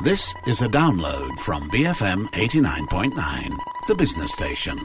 This is a download from BFM 89.9, the business station.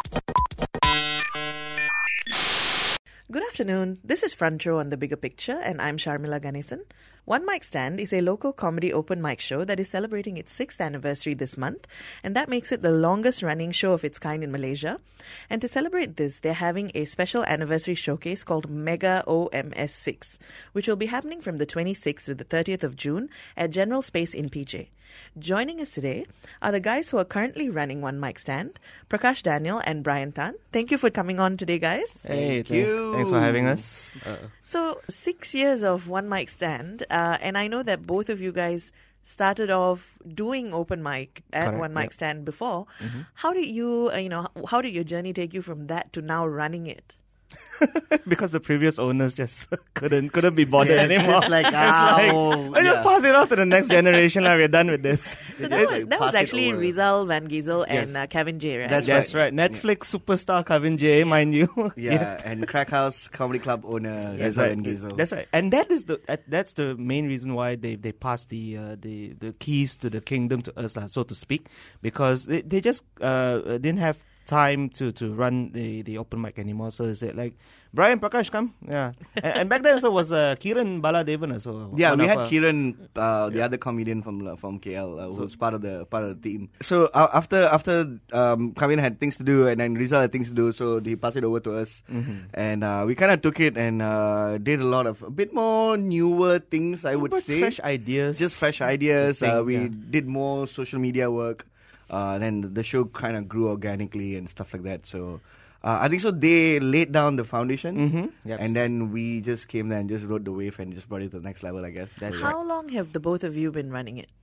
Good afternoon. This is Front Row on The Bigger Picture, and I'm Sharmila Ganesan. One Mic Stand is a local comedy open mic show that is celebrating its 6th anniversary this month, and that makes it the longest running show of its kind in Malaysia. And to celebrate this, they're having a special anniversary showcase called Mega OMS6, which will be happening from the 26th to the 30th of June at General Space in PJ. Joining us today are the guys who are currently running One Mic Stand, Prakash Daniel and Brian Tan. Thank you for coming on today, guys. Hey, thanks for having us. So, 6 years of One Mic Stand, and I know that both of you guys started off doing open mic at Correct, One Mic yep. Stand before. How did you, how did your journey take you from that to now running it? Because the previous owners just couldn't be bothered anymore. It's like, let's just pass it off to the next generation. We're done with this. So that was actually Rizal Van Giesel and Kevin J, right? That's right. Netflix superstar Kevin J, mind you. Yeah, and Crack House Comedy Club owner That's Rizal right. and Giesel. That's right. And that's the main reason why they passed the keys to the kingdom to us, so to speak, because they just didn't have time to run the open mic anymore. So they said, like, Brian, Prakash, come. Yeah. and back then also was Kiran Baladevan. So Yeah, we had Kiran, the other comedian from KL, who was part of the team. So after Kevin had things to do, and then Rizal had things to do, so he passed it over to us, and we kind of took it and did a bit more newer things. I would say fresh ideas, just fresh ideas. We yeah. did more social media work. Then the show kind of grew organically and stuff like that. So I think so. They laid down the foundation, Yep. and then we just came there and just rode the wave and just brought it to the next level, I guess. How long have the both of you been running it?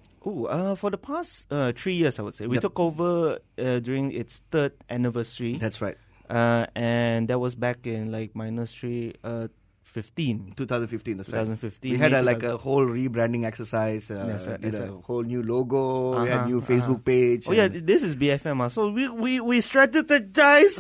For the past 3 years, I would say. We took over during its 3rd anniversary. That's right. And that was back in -3, 2015. That's 2015. right. We had a whole rebranding exercise. Did a whole new logo. We had a new Facebook page. Oh yeah, this is BFM. So we strategized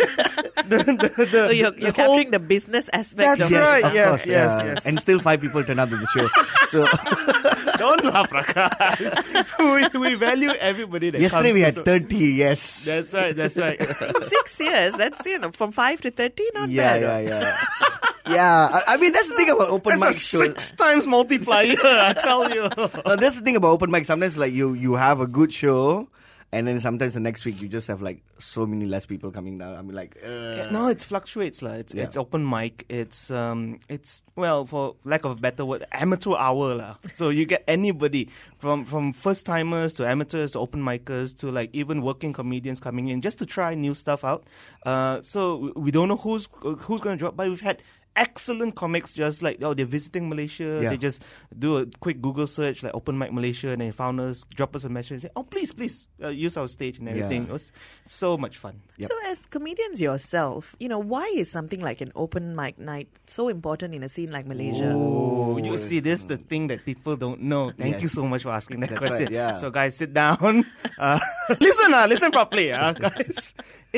So you're capturing the business aspect That's of right. it. Yes. And still 5 people turned up to the show. So Don't laugh, Prakash. we value everybody that yesterday comes we to had so- 30. Yes. That's right. In 6 years, that's, from 5 to 30, not bad. Yeah. Yeah, I mean that's the thing about open mic That's a shows. 6 times multiplier, I tell you. No, that's the thing about open mic. Sometimes like you have a good show, and then sometimes the next week you just have like so many less people coming down. I mean like No, it fluctuates lah. It's open mic. It's well, for lack of a better word, amateur hour lah. So you get anybody from first timers to amateurs to open micers to like even working comedians coming in just to try new stuff out. So we don't know who's going to drop, but we've had excellent comics just like, they're visiting Malaysia. Yeah. They just do a quick Google search like Open Mic Malaysia, and they found us, drop us a message and say, oh please use our stage and everything. Yeah. It was so much fun. Yep. So as comedians yourself, why is something like an open mic night so important in a scene like Malaysia? Oh, you see, this is the thing that people don't know. Thank you so much for asking that That's question. right, yeah. So guys, sit down. Listen properly, guys.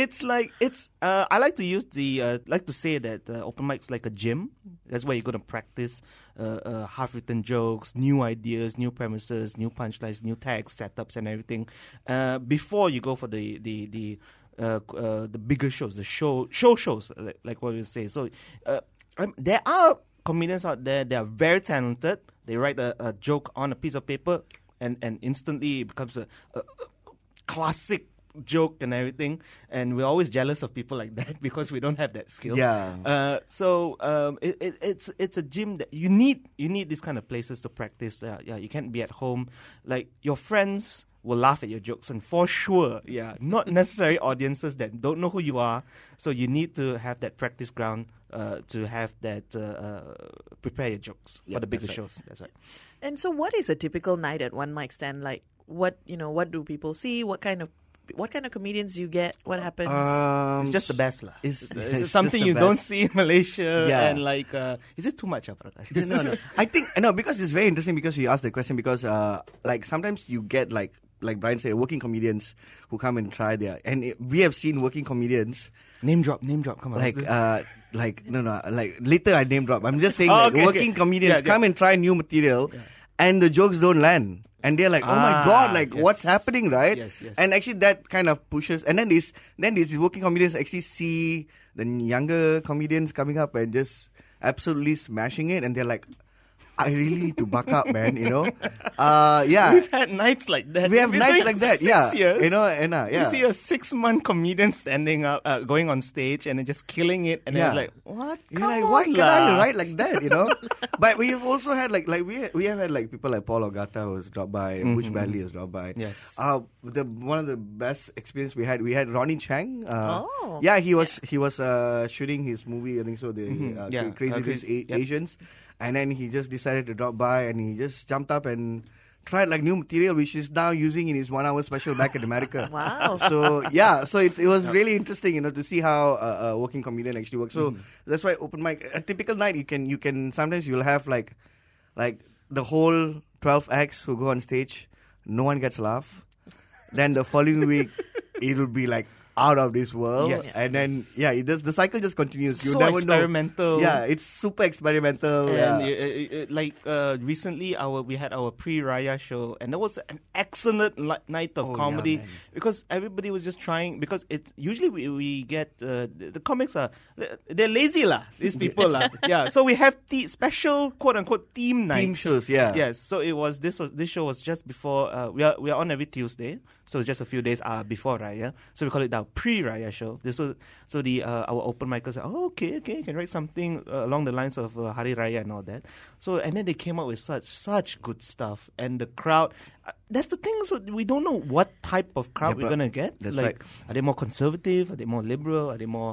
I like to say that open mic's like a gym. That's where you're going to practice half-written jokes, new ideas, new premises, new punchlines, new tags, setups, and everything before you go for the bigger shows, the shows, like what we say. So there are comedians out there. They are very talented. They write a joke on a piece of paper, and instantly it becomes a classic joke and everything, and we're always jealous of people like that because we don't have that skill. Yeah. It's a gym that you need these kind of places to practice. You can't be at home. Like, your friends will laugh at your jokes, and for sure, not necessary audiences that don't know who you are. So you need to have that practice ground to have that prepare your jokes for the bigger shows. That's right. And so what is a typical night at One Mic Stand like? What do people see? What kind of comedians you get? What happens? It's just the best lah. It's something just the you best. don't see in Malaysia. Yeah. And like, is it too much, Prakash? No. I think because it's very interesting because you asked the question because like sometimes you get like Brian said, working comedians who come and try we have seen working comedians Name drop, come on. later I name drop. I'm just saying working comedians come and try new material and the jokes don't land. And they're like, oh my God, like yes. what's happening, right? Yes, yes. And actually that kind of pushes. And then these working comedians actually see the younger comedians coming up and just absolutely smashing it. And they're like, I really need to buck up, man, Yeah. We've had nights like that. We have We've nights been like that, 6 yeah. years. Yeah. You see a 6-month comedian standing up, going on stage and then just killing it. And then it's like, what? You're Come like, on why can't lah. I write like that, But we have also had we have had like people like Paul Ogata who's dropped by, and Butch Bradley has dropped by. Yes. One of the best experience we had Ronnie Chang. Oh. Yeah, he was shooting his movie, I think so, Yeah. Crazy Rich Yep. Asians. And then he just decided to drop by and he just jumped up and tried like new material which he's now using in his 1 hour special back in America. Wow. So it was really interesting, to see how a working comedian actually works. So that's why open mic, a typical night you can sometimes you'll have like the whole 12 acts who go on stage, no one gets a laugh. Then the following week it'll be like out of this world. Yes. And then the cycle just continues. You So never experimental. know. Yeah, it's super experimental. And recently we had our pre-Raya show, and that was an excellent night of comedy man. because everybody was just trying, because it's usually we get the comics they're lazy lah, these people lah. Yeah, so we have special quote unquote theme nights. Team shows, yeah. Yes, so this show was just before we are on every Tuesday, so it's just a few days before Raya, so we call it our pre-Raya show. Our open micers said, oh, okay, you can write something along the lines of Hari Raya and all that. So and then they came up with such good stuff, and the crowd. That's the thing. So we don't know what type of crowd we're gonna get. That's like, right. Are they more conservative? Are they more liberal? Are they more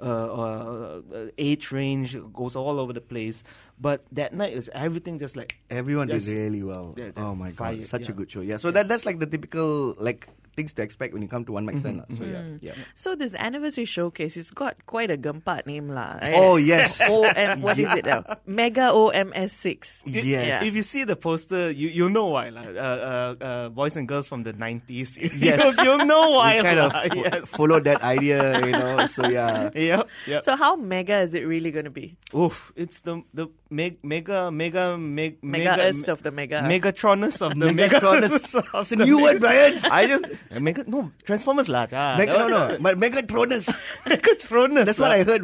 age range goes all over the place? But that night is everything just like Everyone did Yes. really well. Yeah, Oh my fired, God, such a yeah. good show. Yeah, so that's like the typical things to expect when you come to One Mic Stand. So yeah. So this anniversary showcase, it's got quite a gempat name lah. Oh yes. What is it now? Mega OMS6. Yes. Yeah. If you see the poster, you'll know why. Boys and girls from the 90s. Yes. you'll know why. You kind of yes. followed that idea, So yeah. Yep. So how mega is it really going to be? Oof, it's the mega Mega-est of the mega. Megatronus of the Megatronus. Megatronus. It's a new word, Brian. Transformers lah. But Megatronus. Megatronus. That's what I heard.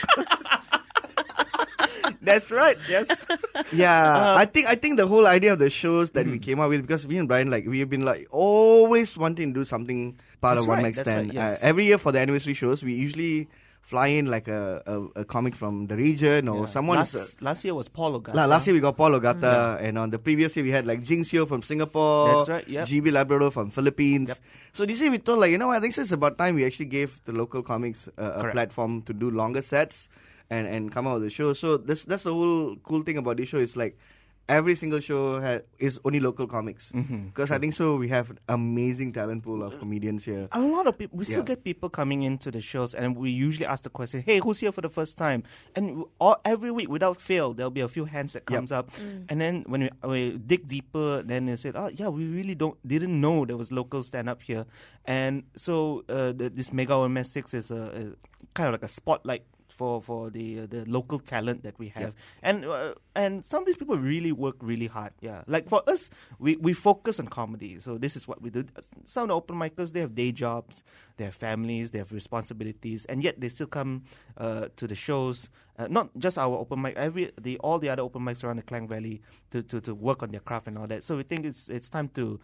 That's right. Yes. Yeah, I think the whole idea of the shows that we came up with, because me and Brian, we have been always wanting to do something part That's of One right, Mic that's Stand. right, yes. Every year for the anniversary shows, we usually fly in like a comic from the region or someone. Last year was Paul Ogata. Last year we got Paul Ogata, and on the previous year we had like Jing Seo from Singapore. That's right, yep. GB Labrador from Philippines. Yep. So this year we thought I think it's about time we actually gave the local comics a Correct. platform to do longer sets and come out with the show. So that's the whole cool thing about this show. It's like every single show is only local comics, because I think so we have an amazing talent pool of comedians here. A lot of people, we still Yeah. get people coming into the shows, and we usually ask the question, hey, who's here for the first time? And every week, without fail, there'll be a few hands that comes up. And then when we dig deeper, then they said, oh, yeah, we really didn't know there was local stand-up here. And so this Mega OMS6 is a kind of like a spotlight for the local talent that we have, and some of these people really work really hard. Yeah, like for us, we focus on comedy, so this is what we do. Some of the open micers, they have day jobs, they have families, they have responsibilities, and yet they still come to the shows. Not just our open mic, all the other open mics around the Klang Valley to work on their craft and all that. So we think it's time to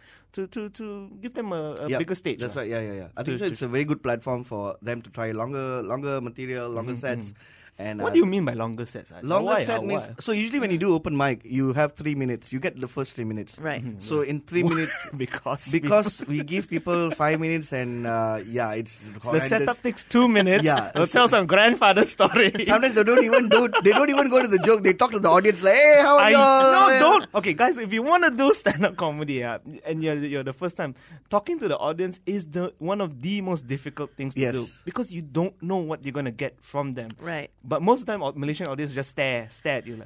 give them a bigger stage. That's right. Yeah. I To- think so. It's a very good platform for them to try longer material, longer sets. And What do you mean by longer sets? longer Why? set means? So usually when you do open mic, you have 3 minutes. You get the first 3 minutes. Right. So in 3 minutes, because we give people 5 minutes, and it's the horrendous. setup takes 2 minutes. Yeah. They'll tell some grandfather story. Sometimes they don't even go to the joke. They talk to the audience like, "Hey, how are you?" No, don't. Okay, guys, if you want to do stand-up comedy, and you're the first time, talking to the audience is one of the most difficult things to Yes. do, because you don't know what you're gonna get from them. Right. But most of the time, Malaysian audience just stare at you like,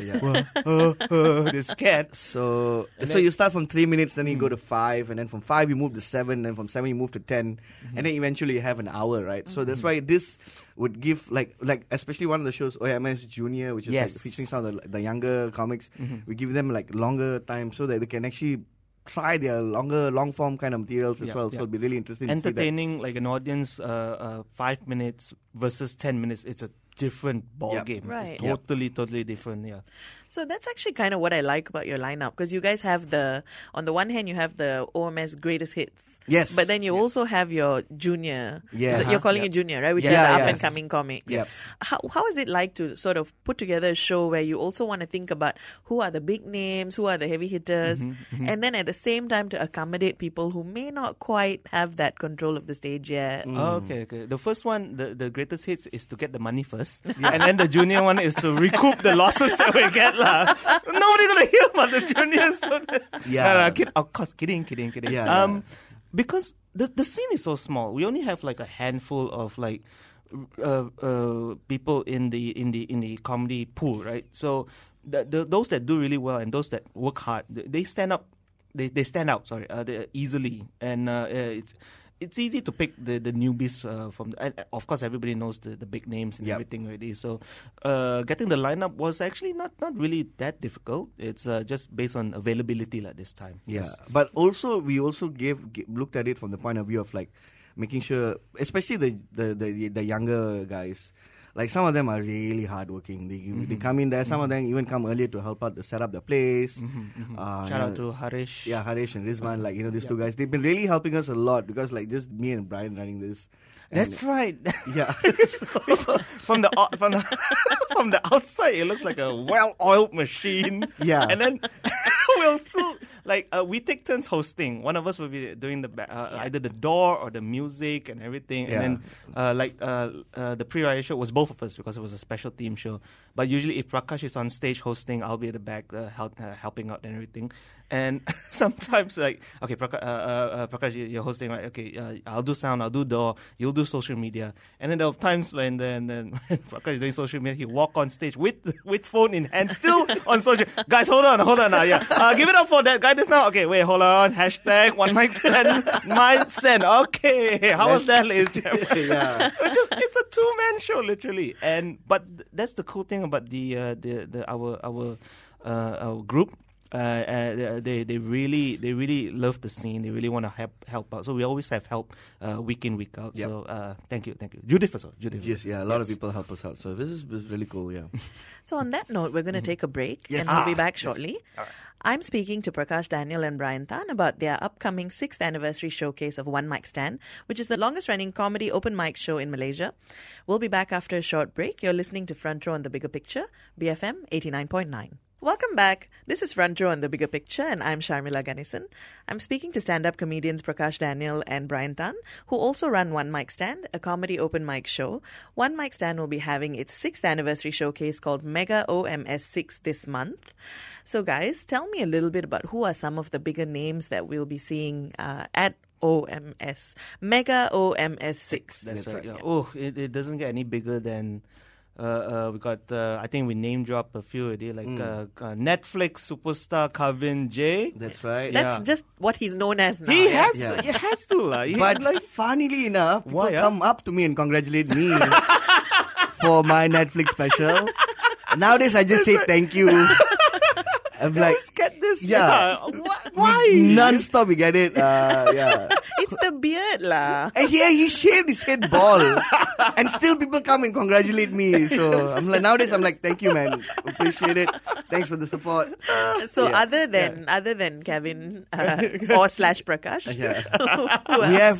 Yeah. they're scared. So And so then- you start from 3 minutes, then you go to 5, and then from 5 you move to 7, then from 7 you move to 10, and then eventually you have an hour, right? So that's why this would give like especially one of the shows, OMS Junior, which is Yes. like featuring some of the younger comics. We give them like longer time so that they can actually try their long form kind of materials as well. So it'll be really interesting to see that. Entertaining like an audience 5 minutes versus 10 minutes. It's a different ball game. Right. It's totally different. Yeah. So that's actually kind of what I like about your lineup, because you guys have on the one hand, you have the OMS greatest hits. Yes. But then you also have your junior. Yeah. So you're calling it junior, right? Which is Yeah, the up yes. and coming comics. Yep. How is it like to sort of put together a show where you also want to think about who are the big names, who are the heavy hitters, and then at the same time to accommodate people who may not quite have that control of the stage yet? Oh, okay. The first one, the greatest hits, is to get the money first, and then the junior one is to recoup the losses that we get, lah. Nobody gonna hear about the juniors. So of course, kidding. Yeah. Because the scene is so small. We only have like a handful of like people in the comedy pool, right? So those that do really well and those that work hard, they stand up. They stand out. Sorry, easily, and it's easy to pick the newbies from. And of course, everybody knows the big names and everything already. So getting the lineup was actually not really that difficult. It's just based on availability like this time. Yeah, Yes. but also we also looked at it from the point of view of like making sure, especially the younger guys. Like some of them are really hardworking. They come in there. Some of them even come earlier to help out to set up the place. Shout out to Harish. Yeah, Harish and Rizman, like these two guys, they've been really helping us a lot, because like just me and Brian running this. That's right. Yeah. from the outside, it looks like a well-oiled machine. Yeah. And then we'll still we take turns hosting. One of us will be doing either the door or the music and everything. Yeah. And then the pre-riot show was both of us because it was a special team show. But usually, if Prakash is on stage hosting, I'll be at the back helping out and everything. And sometimes, Prakash, you're hosting, right? Okay, I'll do sound, I'll do door, you'll do social media. And then there are times when then Prakash is doing social media, he walk on stage with phone in hand, still on social. Guys, hold on now, yeah. Give it up for that guy just now. Okay, wait, hold on. Hashtag one mic send. Okay, how was that, ladies and gentlemen? Yeah. It's a two-man show, literally. But that's the cool thing about our group. They really love the scene. They really want to help out. So we always have help week in, week out. Yep. So thank you. Judith also. Yes, yeah, a lot of people help us out. So this is really cool. Yeah. So on that note, we're going to take a break, Yes. and we'll be back shortly. Yes. All right. I'm speaking to Prakash Daniel and Brian Tan about their upcoming 6th anniversary showcase of One Mic Stand, which is the longest running comedy open mic show in Malaysia. We'll be back after a short break. You're listening to Front Row on The Bigger Picture, BFM 89.9. Welcome back. This is Front Row on The Bigger Picture, and I'm Sharmila Ganesan. I'm speaking to stand-up comedians Prakash Daniel and Brian Tan, who also run One Mic Stand, a comedy open mic show. One Mic Stand will be having its 6th anniversary showcase called Mega OMS 6 this month. So guys, tell me a little bit about who are some of the bigger names that we'll be seeing at OMS. Mega OMS 6. That's right. right. Yeah. Oh, it doesn't get any bigger than. We got. I think we name dropped a few already, like Netflix superstar Kevin J. That's right. That's just what he's known as now. He yeah? has to. He has to, lah. But funnily enough, people Why, come up to me and congratulate me for my Netflix special. Nowadays, I just say thank you. I'm like, Let's get this. Yeah. Why? non-stop we get it. Yeah. It's the beard lah. And here he shaved his head bald, and still people come and congratulate me. So I'm like, nowadays I'm like, thank you, man, appreciate it. Thanks for the support. So other than Kevin or slash Prakash, Yeah. who else?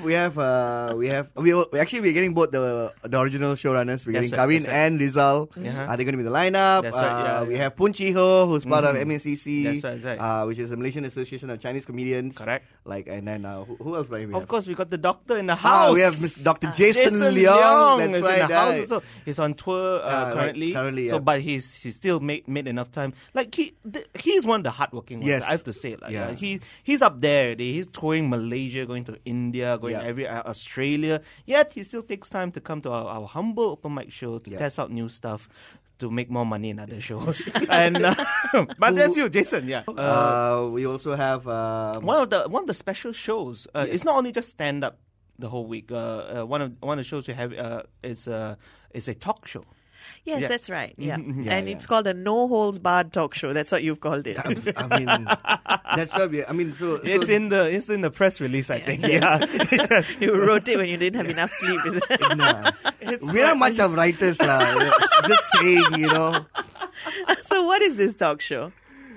We're getting both the original showrunners. We're That's getting right, Kevin that's right. and Rizal. Yeah. Are they going to be the lineup? That's right, yeah, We yeah. have Poon Chee Ho, who's part of MACC. That's right. Which is the Malaysian Association of Chinese Comedians. Correct. Like, and then who else? Brian, we Of have? course, we got the doctor in the house. We have Dr. Jason Leong. That's is right. in the house. So he's on tour currently. currently, So, yeah. but he's still made enough time. Like he's one of the hardworking ones. Yes. I have to say. Like, Yeah. he's up there. He's touring Malaysia, going to India, going every Australia. Yet he still takes time to come to our humble open mic show to test out new stuff, to make more money in other shows. And but that's you, Jason. Yeah. We also have One of the special shows. It's not only just stand up the whole week. One of the shows we have is a talk show. Yes, Yeah. that's right. Yeah. Mhm. And it's called a no holds barred talk show. That's what you've called it. I mean, that's what we. I mean, so It's in the press release, I think. Yeah. You wrote it when you didn't have enough sleep, is it? Nah. It's We are much of writers, lah. Just saying, So what is this talk show?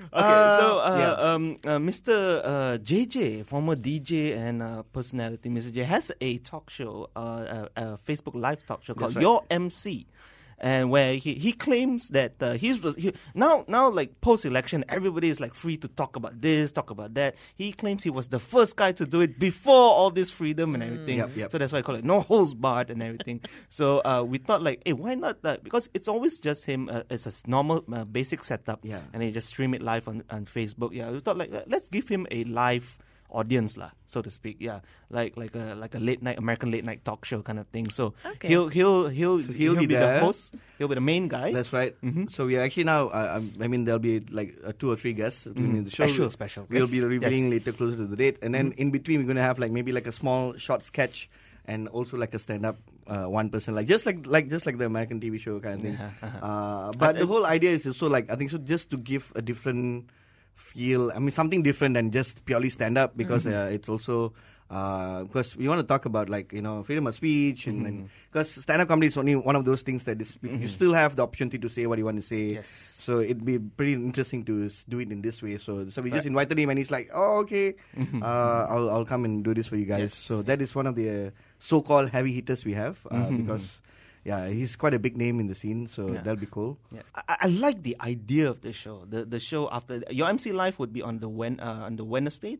Mr. JJ, former DJ and personality, Mr. J has a talk show, a Facebook Live talk show called right. Your MC. And where he claims that now like post election, everybody is like free to talk about this, talk about that. He claims he was the first guy to do it before all this freedom and everything. Yep. So that's why I call it no holds barred and everything. So we thought like, hey, why not? Because it's always just him. It's a normal basic setup, Yeah. and he just stream it live on Facebook. Yeah, we thought like let's give him a live audience lah, so to speak. Yeah, like a late night American late night talk show kind of thing. So Okay. he'll be the there. host. He'll be the main guy. That's right. Mhm. So we are actually now. I mean, there'll be like 2 or 3 guests in the show. Special. We'll Yes. be revealing Yes. later closer to the date, and then in between we're gonna have like maybe like a small short sketch. And also like a stand-up one person, like just like the American TV show kind of thing. But the whole idea is also like I think so just to give a different feel. I mean something different than just purely stand-up because it's also because we want to talk about like freedom of speech and because stand-up comedy is only one of those things that is, you still have the opportunity to say what you want to say. Yes. So it'd be pretty interesting to do it in this way. So we just invited him and he's like, oh okay, I'll come and do this for you guys. Yes. So that is one of the so-called heavy hitters we have because he's quite a big name in the scene. So that'll be cool. Yeah. I like the idea of the show. The show after your MC Live would be on the Wednesday,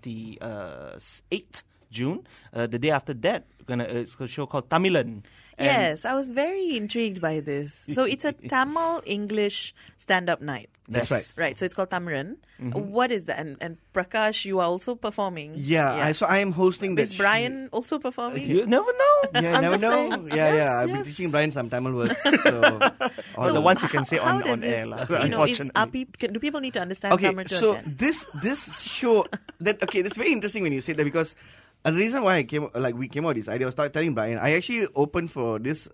28th June. The day after that, it's a show called Tamilan. And Yes, I was very intrigued by this. So it's a Tamil English stand-up night. That's right. Right, so it's called Tamiran. What is that? And Prakash, you are also performing. Yeah. So I am hosting that. Is Brian also performing? You never know. Yeah, I'm never just know. saying. Yeah. I've been Yes. teaching Brian some Tamil words. So, Or the ones you can say how on does air. this, lah, do unfortunately. people need to understand okay, Tamil to so attend? this show that's very interesting when you say that because the reason why we came out with this idea, I was telling Brian, I actually opened for this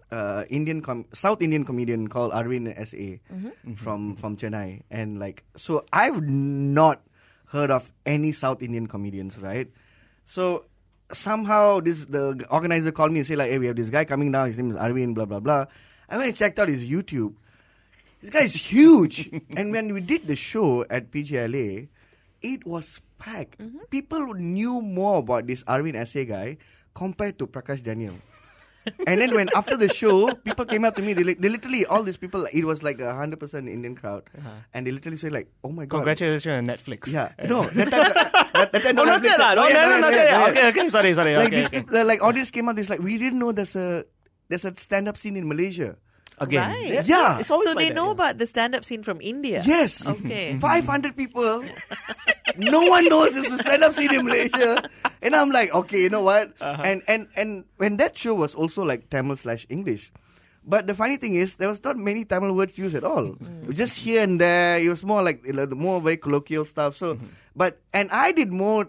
South Indian comedian called Arvind S.A. From Chennai, and like so I've not heard of any South Indian comedians, right? So somehow the organizer called me and said like, hey, we have this guy coming down, his name is Arvind, blah blah blah. I went and checked out his YouTube. This guy is huge. And when we did the show at PGLA, it was packed. People knew more about this Arvind S.A. guy compared to Prakash Daniel. And then when after the show, people came up to me. They literally, all these people, it was like 100% Indian crowd. And they literally say like, oh my God. Congratulations on Netflix. Yeah. No, that time Oh, not yet. No, not yet. Okay, sorry. Like Okay, these okay. people, like audience came up, it's like, we didn't know there's a stand-up scene in Malaysia. Again. Right. Yeah. It's always So like they that, know yeah. about the stand-up scene from India? Yes. Okay. 500 people. No one knows there's a stand-up scene in Malaysia. And I'm like, okay, you know what? And when that show was also like Tamil/English. But the funny thing is, there was not many Tamil words used at all. Just here and there. It was more like more very colloquial stuff. So, and I did more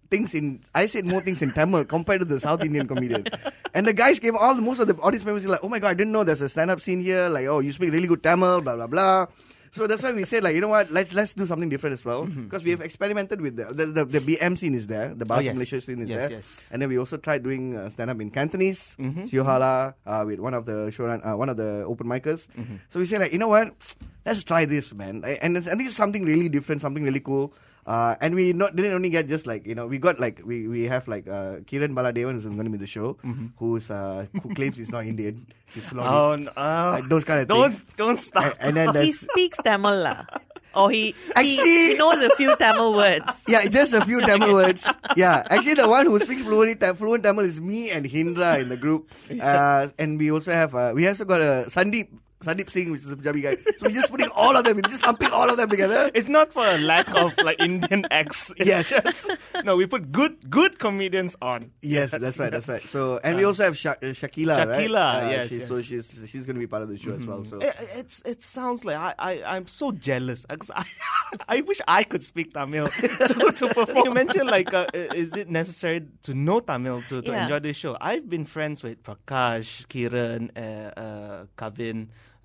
I said more things in Tamil compared to the South Indian comedian. And the guys came, most of the audience members were like, oh my God, I didn't know there's a stand-up scene here. Like, oh, you speak really good Tamil, blah, blah, blah. So that's why we said, like, you know what, let's do something different as well. Because we have experimented with the BM scene is there, the Bahasa Malaysia scene is there. Yes. And then we also tried doing stand-up in Cantonese, Siohala, with one of the one of the open micers. So we said, like, you know what, let's try this, man. And I think it's something really different, something really cool. And we didn't only get just like, we got like, we have like Kiran Baladevan who's going to be the show, who claims he's not Indian. He's Ceylonese. Like those kind of things. Don't stop. And then He there's, speaks Tamil lah. Or he Actually- knows a few Tamil words. yeah, just a few Tamil words. Yeah, actually the one who speaks fluent Tamil is me and Hindra in the group. And we also have, we also got Sandeep Singh, which is a Punjabi guy. So we're just putting all of them, we're just lumping all of them together. It's not for a lack of like Indian acts. It's Yes. just, no, we put good comedians on. Yes, that's right. So, and we also have Shakila, right? Shakila, yes, So she's going to be part of the show as well. So It sounds like I'm so jealous. 'Cause I wish I could speak Tamil to perform. You mentioned like, is it necessary to know Tamil to Yeah. enjoy this show? I've been friends with Prakash, Kiran, Kavin.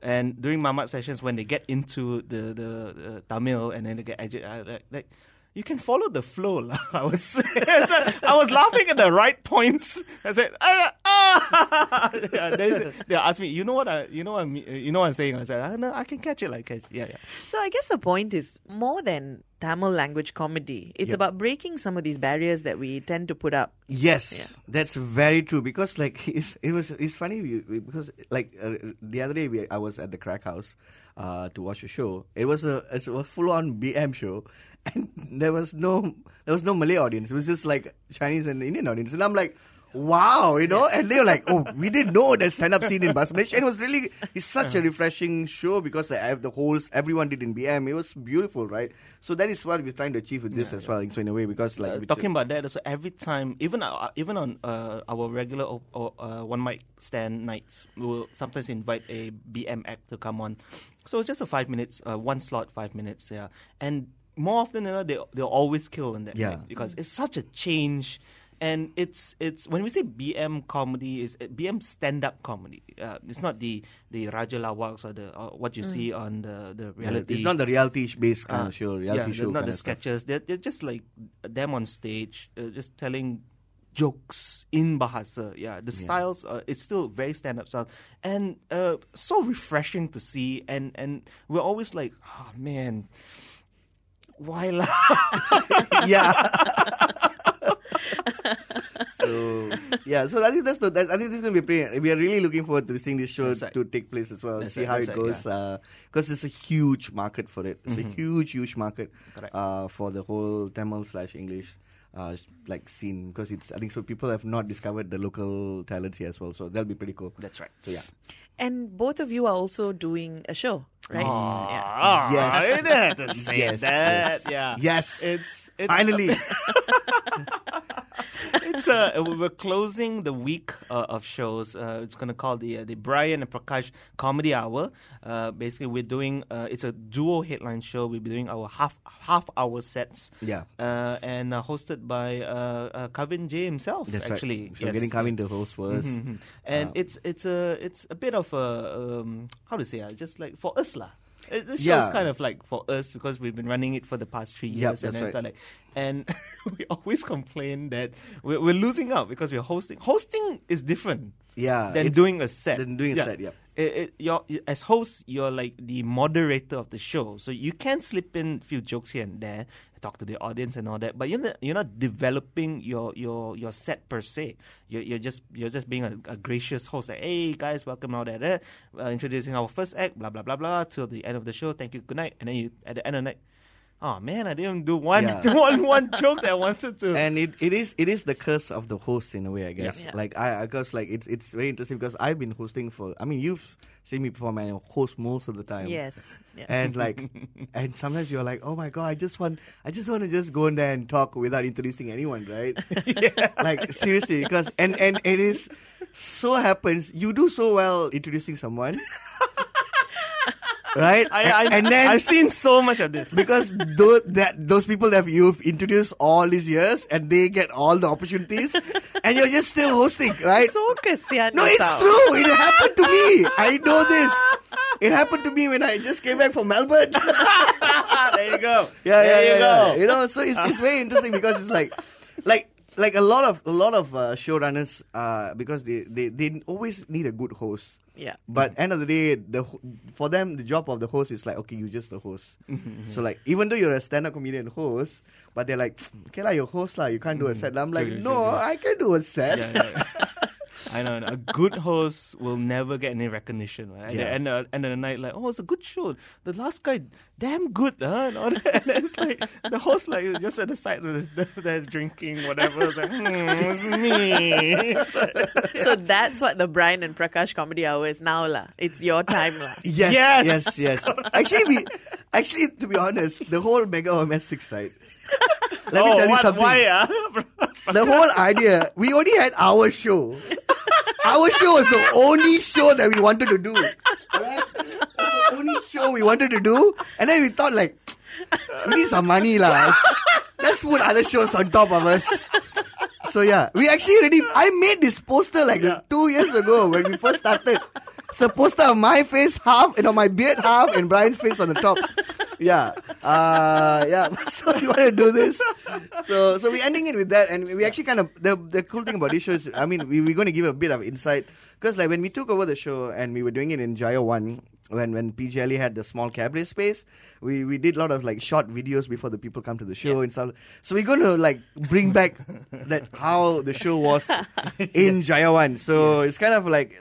And during Mamat sessions, when they get into the Tamil and then they get like you can follow the flow, lah. I would say. I was laughing at the right points. I said, yeah, they asked me, you know what I'm saying? I said, no, I can catch it like it. Yeah. So I guess the point is more than Tamil language comedy. It's about breaking some of these barriers that we tend to put up. Yes, that's very true. Because like it's funny because like the other day I was at the Crack House to watch a show. It was a full on BM show. And there was no Malay audience. It was just like Chinese and Indian audience. And I'm like, wow, you know? And they were like, oh, we didn't know there's stand-up scene in Basmach. And it's such a refreshing show because the host, everyone did in BM. It was beautiful, right? So that is what we're trying to achieve with this as well. So in a way, because like... talking about that, so every time, even on our regular one mic stand nights, we will sometimes invite a BM act to come on. So it's just a 5 minutes, one slot, 5 minutes, yeah. And more often than not, they'll always kill on that night because it's such a change. And it's when we say BM comedy, is BM stand-up comedy. It's not the Raja Lawaks or what you see on the reality. It's not the reality-based kind of show. Show not the sketches. They're just like them on stage, just telling jokes in Bahasa. Yeah, the styles, it's still very stand-up style. And so refreshing to see. And we're always like, oh, man... why lah? Yeah. So I think I think this is going to be pretty. We are really looking forward to seeing this show to take place as well and see how it goes. Because it's a huge market for it. It's a huge market for the whole Tamil/English like scene. Because I think so people have not discovered the local talents here as well. So that'll be pretty cool. That's right. So yeah. And both of you are also doing a show, right? Yes. I didn't have to say that. Yes. Yeah. Yes. It's finally. It's we're closing the week of shows. It's going to call the Brian and Prakash Comedy Hour. Basically, we're doing it's a duo headline show. We'll be doing our half hour sets. Yeah. And hosted by Kavin J himself. That's actually. Right. So getting Kavin to host first. And it's a bit of a how to say just like for us lah. This show is kind of like for us because we've been running it for the past 3 years. Yep, that's right. And we always complain that we're losing out because we're hosting. Hosting is different than doing a set. As host, you're like the moderator of the show. So you can slip in a few jokes here and there, talk to the audience and all that. But you're not developing your set per se. You're just being a gracious host. Like, hey guys, welcome out there. Introducing our first act, blah blah blah blah, till the end of the show. Thank you, good night. And then at the end of the night, oh man, I didn't do one joke that I wanted to. And it is the curse of the host in a way, I guess. Yeah. Like because like it's very interesting because I've been hosting you've seen me before, man. I host most of the time. Yes. Yeah. And like and sometimes you're like, oh my god, I just want to just go in there and talk without introducing anyone, right? Like seriously, because and it is so happens you do so well introducing someone. Right? And then I've seen so much of this. Because those people that you've introduced all these years and they get all the opportunities and you're just still hosting, right? So kasihan. No, it's true. It happened to me. I know this. It happened to me when I just came back from Melbourne. There you go. Yeah. You know, so it's very interesting because it's like a lot of showrunners because they always need a good host. Yeah. But end of the day, for them the job of the host is like, okay, you're just the host. So like even though you're a stand-up comedian host, but they're like, okay lah, you're host lah, you can't do a set. And I'm like, no, I can do a set. Yeah. I know. A good host will never get any recognition. Right? Yeah. And at the end of the night, like, oh, it's a good show. The last guy, damn good, huh? And all that. And it's like the host, like, just at the side of they're drinking, whatever. It's like, it's me. So that's what the Brian and Prakash Comedy Hour is now, lah. It's your time, lah. Yes. Actually, to be honest, the whole Mega OMS6, right? Let me tell you something. Why, The whole idea, we only had our show. Our show was the only show that we wanted to do. Right? The only show we wanted to do. And then we thought like, we need some money lah. Let's put other shows on top of us. So yeah, we actually I made this poster like 2 years ago when we first started. It's a poster of my face half, my beard half, and Brian's face on the top. Yeah. So we want to do this. So we're ending it with that, and we actually kind of the cool thing about this show is, I mean, we're going to give a bit of insight, because like when we took over the show and we were doing it in Jaya 1, when PGLE had the small cabaret space, we did a lot of like short videos before the people come to the show and stuff. So we're going to like bring back that how the show was in Jaya 1. So it's kind of like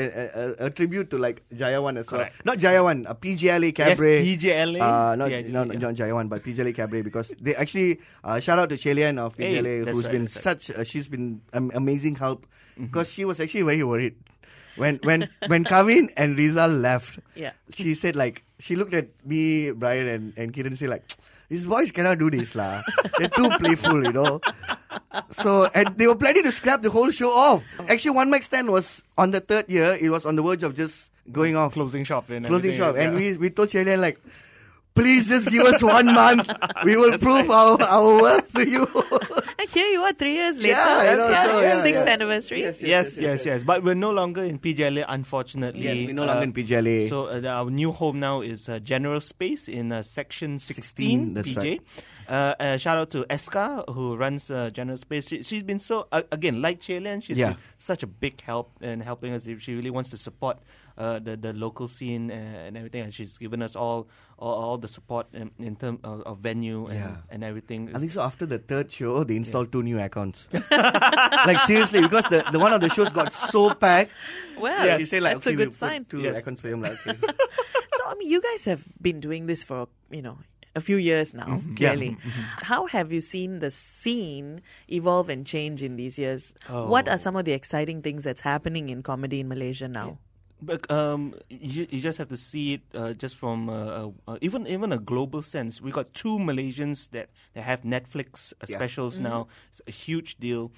a tribute to like Jaya 1 as Correct. well. Not Jaya 1, a PGLE cabaret. Yes, PGLE. Not Jaya 1, but PGLE cabaret, because they actually shout out to Chelian of PGLE, that's who's right, been that's right. she's been amazing help, because she was actually very worried. When Kavin and Rizal left, she said like, she looked at me, Brian and Kiran, and said like, these boys cannot do this lah. They're too playful, you know. So, and they were planning to scrap the whole show off. Actually, One Mic Stand was on the third year. It was on the verge of just going off. Closing shop. And And we told Chelian like, please just give us 1 month. We will prove our worth to you. And here you are 3 years later. Sixth anniversary. Yes. But we're no longer in PGLE, unfortunately. Yes, we're no longer in PGLE. So our new home now is General Space in Section 16 that's PJ. right. Shout out to Eska, who runs General Space. She's been so, again, like Chelian, she's been such a big help in helping us. She really wants to support the local scene and everything, and she's given us all the support in terms of venue and everything. I think so. After the third show, they installed 2 new accounts. Like seriously, because the one of the shows got so packed. Well, she said, like, that's a good sign. 2 accounts for him. Like, okay. So, I mean, you guys have been doing this for, a few years now, clearly. How have you seen the scene evolve and change in these years? What are some of the exciting things that's happening in comedy in Malaysia now? But you just have to see it just from even a global sense. We got 2 Malaysians that have Netflix specials now. It's a huge deal.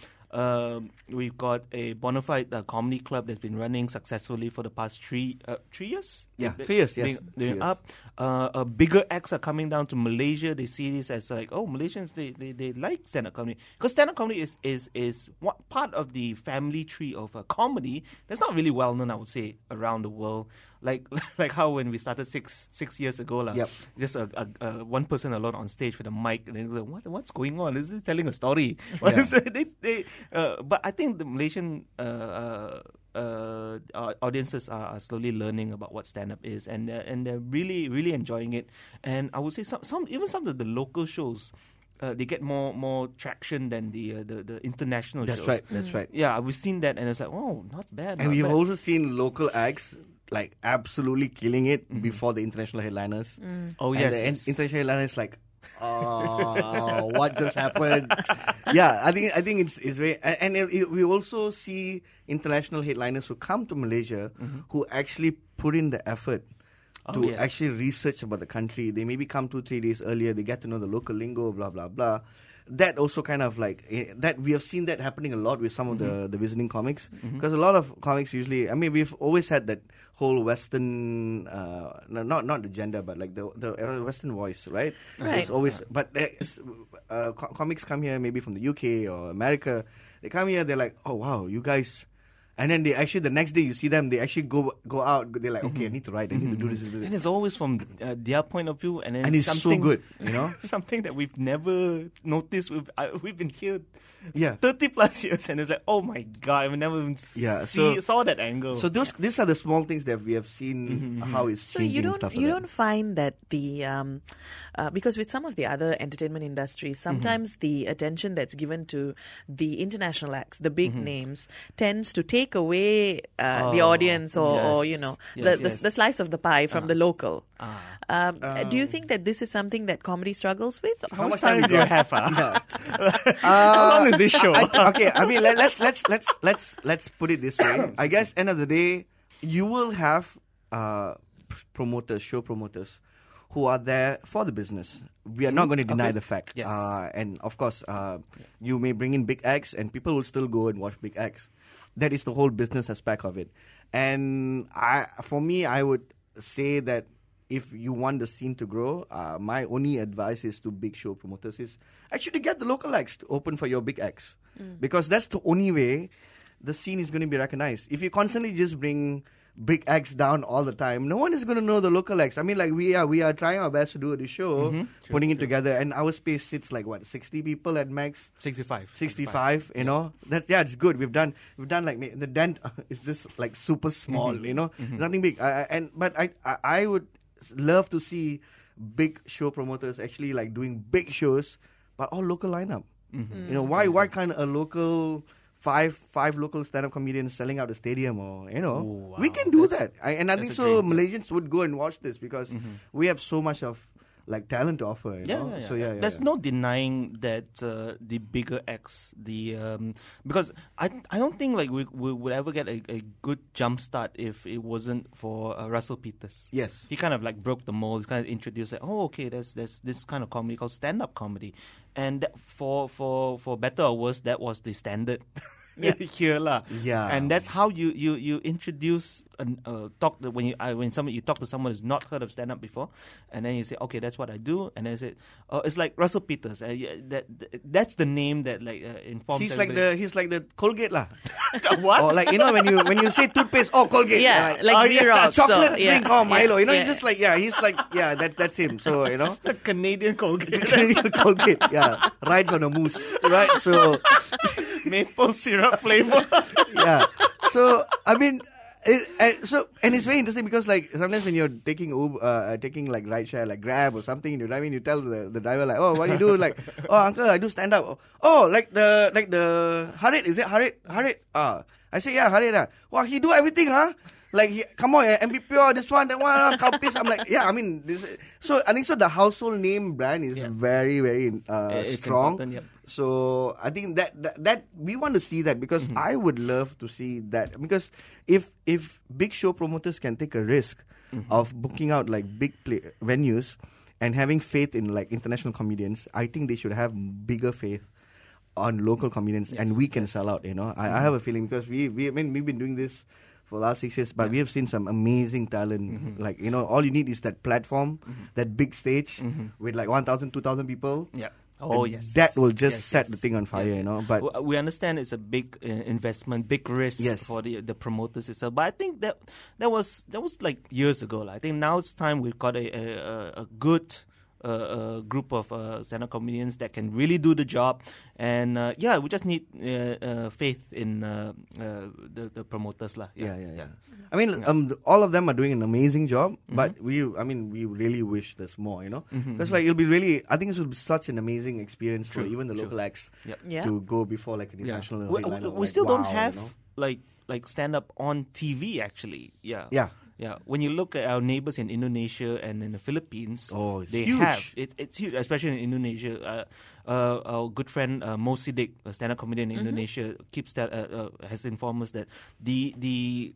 We've got a bona fide comedy club that's been running successfully for the past 3 years. Yeah, 3 years. Yes, doing up. Bigger acts are coming down to Malaysia. They see this as like, Malaysians they like stand-up comedy, because stand-up comedy is what part of the family tree of comedy that's not really well known, I would say, around the world. Like how when we started six years ago, just a one person alone on stage with a mic, and then like, what's going on? Is it telling a story? But I think the Malaysian audiences are slowly learning about what stand-up is, and they're really really enjoying it. And I would say some of the local shows, they get more traction than the international shows. That's right. Yeah, we've seen that, and it's like, not bad. And we've also seen local acts like absolutely killing it before the international headliners. Oh, and yes. the international headliners like, what just happened? I think it's very, and we also see international headliners who come to Malaysia who actually put in the effort to actually research about the country. They maybe come 2-3 days earlier. They get to know the local lingo, blah blah blah. That also kind of like that we have seen that happening a lot with some of the visiting comics, because a lot of comics usually, I mean, we've always had that whole Western not the gender, but like the Western voice, right? It's always, but comics come here maybe from the UK or America. They come here, they're like, oh wow, you guys. And then they actually, the next day you see them, they actually go out. They're like, okay, I need to write. I need to do this. And it's always from their point of view. And it's so good, something that we've never noticed. We've been here 30 plus years, and it's like, oh my God, I've never even saw that angle. So these are the small things that we have seen how it's changing and stuff like that. You don't find that the because with some of the other entertainment industries, sometimes the attention that's given to the international acts, the big names, tends to take away the audience or the slice of the pie from the local. Do you think that this is something that comedy struggles with? How much time do you have? How long is this show? I mean, let's put it this way. I guess end of the day, you will have show promoters who are there for the business. We are not going to deny the fact. Yes. And of course, you may bring in big acts and people will still go and watch big acts. That is the whole business aspect of it. And for me, I would say that if you want the scene to grow, my only advice is to big show promoters is actually get the local acts to open for your big acts. Because that's the only way the scene is going to be recognized. If you constantly just bring big acts down all the time, no one is going to know the local acts. I mean, like we are trying our best to do the show, putting it together, and our space sits like 60 people at max. 65. You know, it's good. We've done like the dent is just like super small. You know, nothing big. But I would love to see big show promoters actually like doing big shows, but all local lineup. You know, why can't a local five local stand-up comedians selling out a stadium, or we can do that. I think so. Malaysians would go and watch this because we have so much of like talent to offer. You know? So there's no denying that the bigger acts, because I don't think like we would ever get a good jump start if it wasn't for Russell Peters. Yes, he kind of like broke the mold. He kind of introduced like, there's this kind of comedy called stand-up comedy, and for better or worse, that was the standard. Here lah. Yeah, and that's how you introduce when you talk to someone who's not heard of stand up before, and then you say, okay, that's what I do, and then say, it's like Russell Peters. That's the name that like informs. He's like the Colgate lah. What? Or like when you say toothpaste, Colgate. Yeah, like Xerox. Chocolate drink, Milo. It's just like he's like that's him. So the Canadian Colgate. Colgate. Yeah, rides on a moose, right? So maple syrup flavor. Yeah. So I mean. And it's very interesting because like sometimes when you're taking taking like rideshare like Grab or something, you're driving, you tell the driver like, what do you do? Like, uncle, I do stand up. Like the Harit, is it Harit? I say Harit. Wow, he do everything, huh? Like, come on, MB Pure, this one, that one, Cowpiece. I'm like, I mean, so I think so. The household name brand is very, very strong. Yep. So I think that we want to see that because I would love to see that because if big show promoters can take a risk of booking out like big venues and having faith in like international comedians, I think they should have bigger faith on local comedians, and we can sell out. I have a feeling because we've been doing this for the last 6 years, but we have seen some amazing talent. Like, all you need is that platform, that big stage with like 1,000, 2,000 people. Yeah. Yes. That will just set the thing on fire, But we understand it's a big investment, big risk for the promoters itself. But I think that was like years ago. I think now it's time we've got a good group of stand-up comedians that can really do the job, and we just need faith in the promoters lah. I mean, all of them are doing an amazing job, but we really wish there's more, because like it'll be really, I think this will be such an amazing experience for even the local acts to go before like an international. We still don't have like stand-up on TV actually. Yeah, when you look at our neighbors in Indonesia and in the Philippines, they huge. have it's huge, especially in Indonesia. Our good friend Mo Siddiq, a stand-up comedian in Indonesia, has informed us that the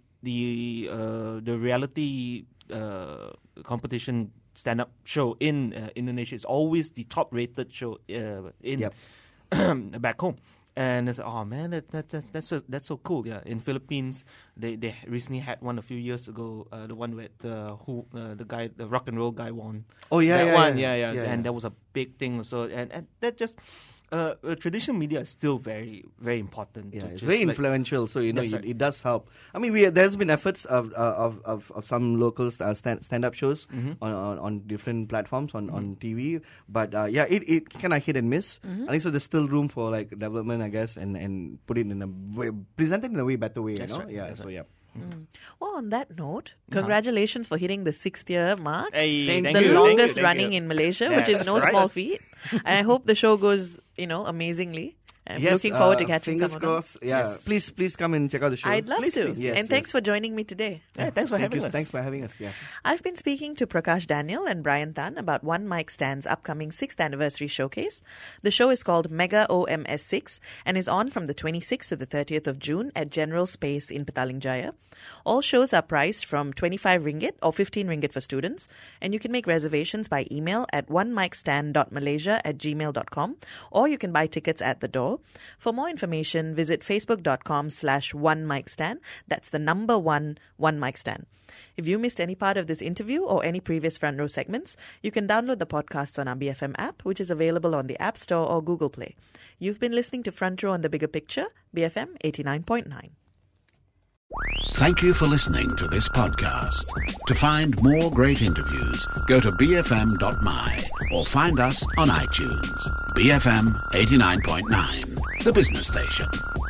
reality competition stand-up show in Indonesia is always the top-rated show in back home. And it's that's so cool. Yeah, in Philippines, they recently had one a few years ago. The one with the guy, the rock and roll guy won. And that was a big thing. So and that just traditional media is still very, very important. Yeah, it's very influential. So it does help. I mean, there's been efforts of some local stand-up shows on different platforms on TV, but it kind of hit and miss. I think so. There's still room for like development, I guess, and put it in a way, present it in a way better way. That's right. Yeah. That's so right. Well, on that note, congratulations for hitting the 6th year mark. Hey, the longest running in Malaysia, which is no small feat. And I hope the show goes, amazingly. I'm looking forward to catching some of them. Yeah, please come and check out the show. I'd love to. Yes, and thanks for joining me today. Thanks for having us. Thanks for having us. Yeah. I've been speaking to Prakash Daniel and Brian Tan about One Mic Stand's upcoming 6th anniversary showcase. The show is called Mega OMS 6 and is on from the 26th to the 30th of June at General Space in Petaling Jaya. All shows are priced from 25 ringgit or 15 ringgit for students, and you can make reservations by email at onemicstand.malaysia@gmail.com, or you can buy tickets at the door. For more information, visit facebook.com/onemicstand. That's the number 1 Mic Stand. If you missed any part of this interview or any previous Front Row segments, you can download the podcasts on our BFM app, which is available on the App Store or Google Play. You've been listening to Front Row on the Bigger Picture, BFM 89.9. Thank you for listening to this podcast. To find more great interviews, go to bfm.my or find us on iTunes. BFM 89.9, the business station.